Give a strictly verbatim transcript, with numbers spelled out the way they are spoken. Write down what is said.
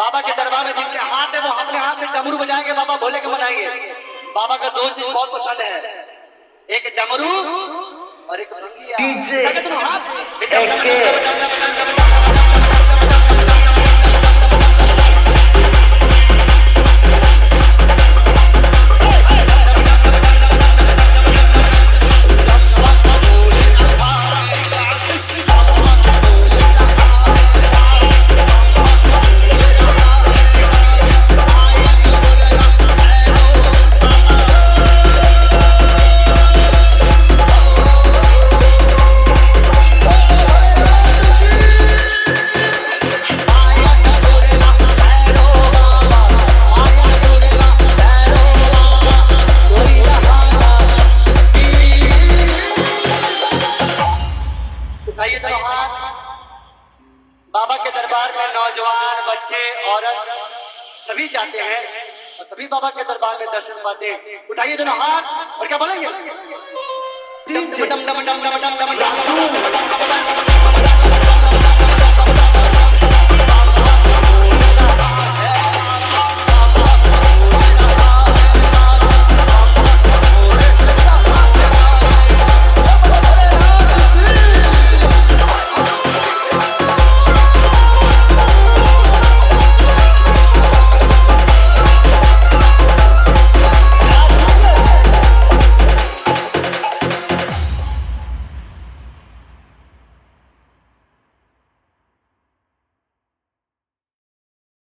बाबा के दरबार में जिनके हाथ है वो अपने हाथ से डमरू बजाएंगे, बाबा भोले के मनाएंगे। बाबा का दो चीज बहुत पसंद है, एक डमरू और एक डीजे। बाबा के दरबार में नौजवान, बच्चे, औरत सभी जाते हैं और सभी बाबा के दरबार में दर्शन पाते हैं। उठाइए दोनों हाथ और क्या बोलेंगे? डम डम डम डम डम डम डम डम।